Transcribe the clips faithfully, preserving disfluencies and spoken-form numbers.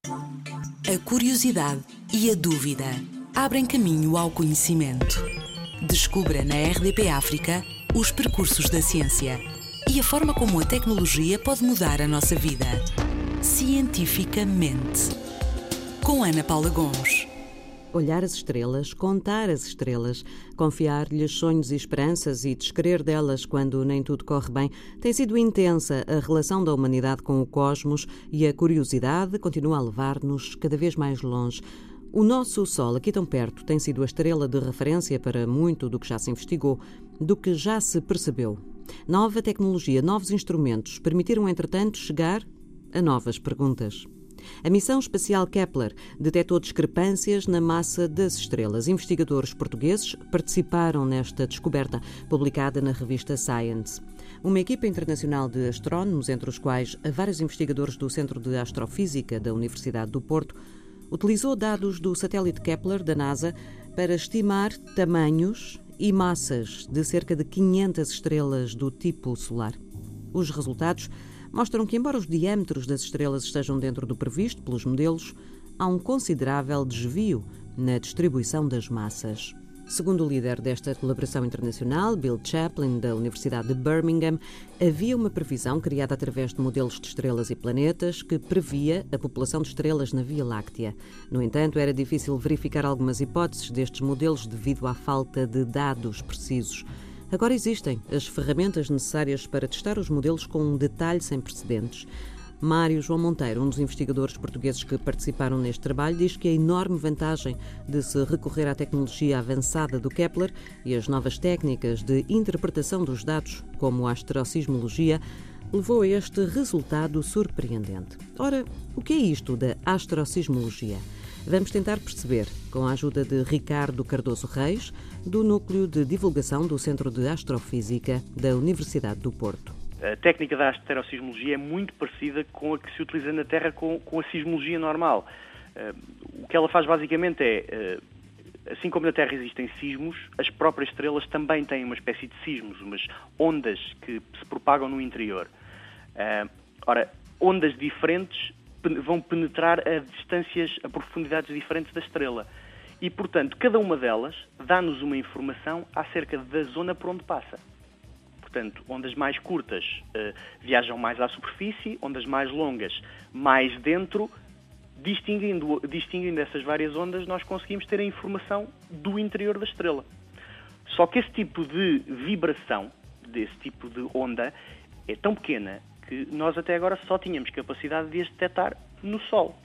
A curiosidade e a dúvida abrem caminho ao conhecimento. Descubra na R D P África os percursos da ciência e a forma como a tecnologia pode mudar a nossa vida. Cientificamente. Com Ana Paula Gomes. Olhar as estrelas, contar as estrelas, confiar-lhes sonhos e esperanças e descrer delas quando nem tudo corre bem, tem sido intensa a relação da humanidade com o cosmos e a curiosidade continua a levar-nos cada vez mais longe. O nosso Sol, aqui tão perto, tem sido a estrela de referência para muito do que já se investigou, do que já se percebeu. Nova tecnologia, novos instrumentos permitiram, entretanto, chegar a novas perguntas. A missão espacial Kepler detectou discrepâncias na massa das estrelas. Investigadores portugueses participaram nesta descoberta, publicada na revista Science. Uma equipa internacional de astrónomos, entre os quais vários investigadores do Centro de Astrofísica da Universidade do Porto, utilizou dados do satélite Kepler da NASA para estimar tamanhos e massas de cerca de quinhentas estrelas do tipo solar. Os resultados mostram que, embora os diâmetros das estrelas estejam dentro do previsto pelos modelos, há um considerável desvio na distribuição das massas. Segundo o líder desta colaboração internacional, Bill Chaplin, da Universidade de Birmingham, havia uma previsão criada através de modelos de estrelas e planetas que previa a população de estrelas na Via Láctea. No entanto, era difícil verificar algumas hipóteses destes modelos devido à falta de dados precisos. Agora existem as ferramentas necessárias para testar os modelos com um detalhe sem precedentes. Mário João Monteiro, um dos investigadores portugueses que participaram neste trabalho, diz que a enorme vantagem de se recorrer à tecnologia avançada do Kepler e as novas técnicas de interpretação dos dados, como a astrosismologia, levou a este resultado surpreendente. Ora, o que é isto da astrosismologia? Vamos tentar perceber, com a ajuda de Ricardo Cardoso Reis, do Núcleo de Divulgação do Centro de Astrofísica da Universidade do Porto. A técnica da astrosismologia é muito parecida com a que se utiliza na Terra com, com a sismologia normal. Uh, o que ela faz basicamente é, uh, assim como na Terra existem sismos, as próprias estrelas também têm uma espécie de sismos, umas ondas que se propagam no interior. Uh, ora, ondas diferentes vão penetrar a distâncias, a profundidades diferentes da estrela. E, portanto, cada uma delas dá-nos uma informação acerca da zona por onde passa. Portanto, ondas mais curtas uh, viajam mais à superfície, ondas mais longas mais dentro. Distinguindo, distinguindo essas várias ondas, nós conseguimos ter a informação do interior da estrela. Só que esse tipo de vibração, desse tipo de onda, é tão pequena que nós até agora só tínhamos capacidade de as detectar no Sol.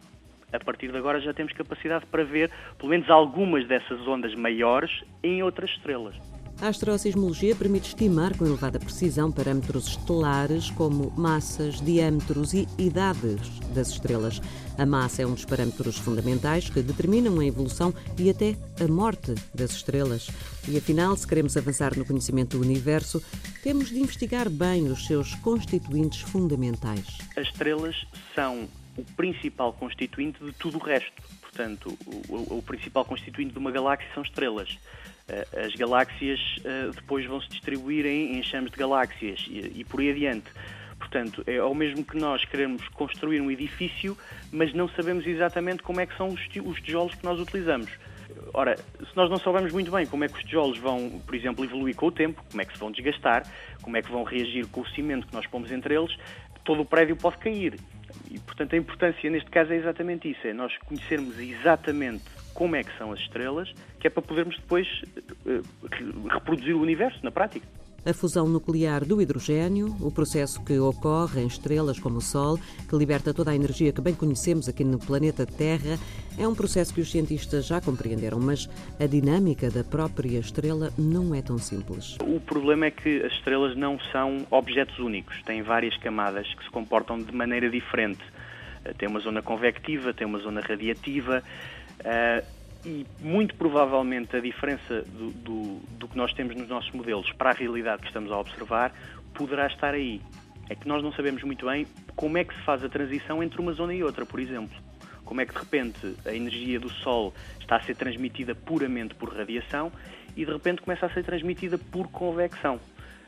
A partir de agora já temos capacidade para ver, pelo menos, algumas dessas ondas maiores em outras estrelas. A astrosismologia permite estimar com elevada precisão parâmetros estelares como massas, diâmetros e idades das estrelas. A massa é um dos parâmetros fundamentais que determinam a evolução e até a morte das estrelas. E afinal, se queremos avançar no conhecimento do universo, temos de investigar bem os seus constituintes fundamentais. As estrelas são o principal constituinte de tudo o resto. Portanto, o, o, o principal constituinte de uma galáxia são estrelas. As galáxias uh, depois vão se distribuir em enxames de galáxias e, e por aí adiante. Portanto, é ao mesmo que nós queremos construir um edifício, mas não sabemos exatamente como é que são os, os tijolos que nós utilizamos. Ora, se nós não soubermos muito bem como é que os tijolos vão, por exemplo, evoluir com o tempo, como é que se vão desgastar, como é que vão reagir com o cimento que nós pomos entre eles, todo o prédio pode cair. E, portanto, a importância neste caso é exatamente isso, é nós conhecermos exatamente como é que são as estrelas, que é para podermos depois uh, reproduzir o universo na prática. A fusão nuclear do hidrogênio, o processo que ocorre em estrelas como o Sol, que liberta toda a energia que bem conhecemos aqui no planeta Terra, é um processo que os cientistas já compreenderam, mas a dinâmica da própria estrela não é tão simples. O problema é que as estrelas não são objetos únicos, têm várias camadas que se comportam de maneira diferente. Tem uma zona convectiva, tem uma zona radiativa, Uh, e muito provavelmente a diferença do, do, do que nós temos nos nossos modelos para a realidade que estamos a observar poderá estar aí. É que nós não sabemos muito bem como é que se faz a transição entre uma zona e outra, por exemplo. Como é que de repente a energia do Sol está a ser transmitida puramente por radiação e de repente começa a ser transmitida por convecção.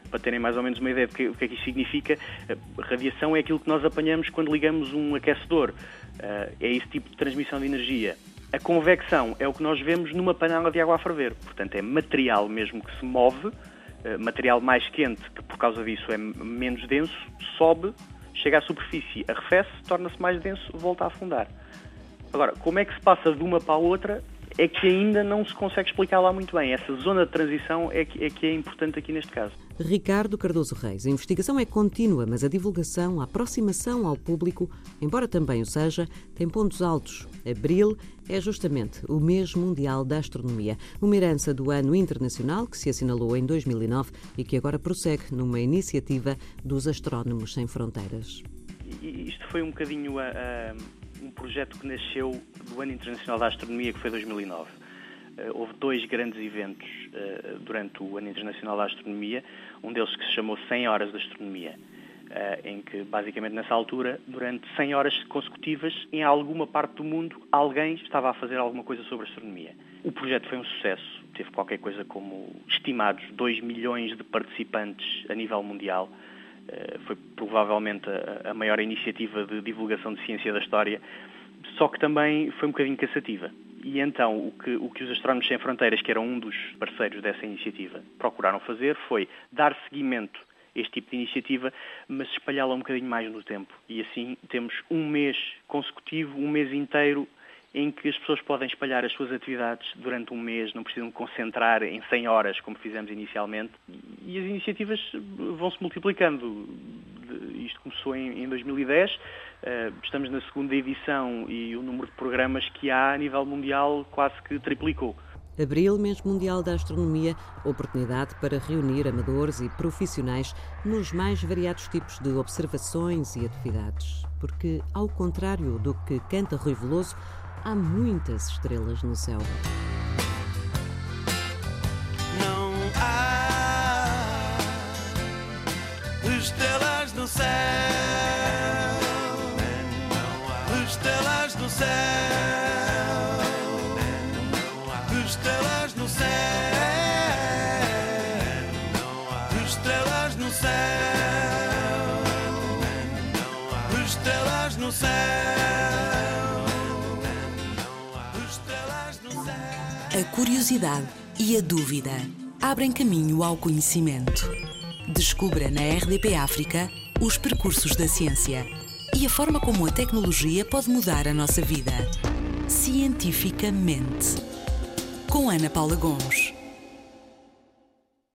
Para terem mais ou menos uma ideia do que, que é que isto significa, radiação é aquilo que nós apanhamos quando ligamos um aquecedor. É esse tipo de transmissão de energia. A convecção é o que nós vemos numa panela de água a ferver. Portanto, é material mesmo que se move, material mais quente, que por causa disso é menos denso, sobe, chega à superfície, arrefece, torna-se mais denso, volta a afundar. Agora, como é que se passa de uma para a outra? É que ainda não se consegue explicar lá muito bem. Essa zona de transição é que é, que é importante aqui neste caso. Ricardo Cardoso Reis. A investigação é contínua, mas a divulgação, a aproximação ao público, embora também o seja, tem pontos altos. Abril é justamente o mês mundial da astronomia, uma herança do Ano Internacional que se assinalou em dois mil e nove e que agora prossegue numa iniciativa dos Astrónomos Sem Fronteiras. E isto foi um bocadinho a... a... um projeto que nasceu do Ano Internacional da Astronomia, que foi dois mil e nove. Uh, houve dois grandes eventos uh, durante o Ano Internacional da Astronomia, um deles que se chamou cem horas de Astronomia, uh, em que, basicamente, nessa altura, durante cem horas consecutivas, em alguma parte do mundo, alguém estava a fazer alguma coisa sobre astronomia. O projeto foi um sucesso, teve qualquer coisa como, estimados, dois milhões de participantes a nível mundial. Uh, foi provavelmente a, a maior iniciativa de divulgação de ciência da história, só que também foi um bocadinho cansativa. E então o que, o que os Astrónomos Sem Fronteiras, que eram um dos parceiros dessa iniciativa, procuraram fazer foi dar seguimento a este tipo de iniciativa, mas espalhá-la um bocadinho mais no tempo. E assim temos um mês consecutivo, um mês inteiro, em que as pessoas podem espalhar as suas atividades durante um mês, não precisam concentrar em cem horas, como fizemos inicialmente, e as iniciativas vão-se multiplicando. Isto começou em dois mil e dez, estamos na segunda edição e o número de programas que há a nível mundial quase que triplicou. Abril, mês mundial da astronomia, oportunidade para reunir amadores e profissionais nos mais variados tipos de observações e atividades. Porque, ao contrário do que canta Rui Veloso, há muitas estrelas no céu. Não há estrelas no céu, estrelas no céu, estrelas no céu, estrelas no céu, estrelas no céu. A curiosidade e a dúvida abrem caminho ao conhecimento. Descubra na R D P África os percursos da ciência e a forma como a tecnologia pode mudar a nossa vida. Cientificamente. Com Ana Paula Gomes.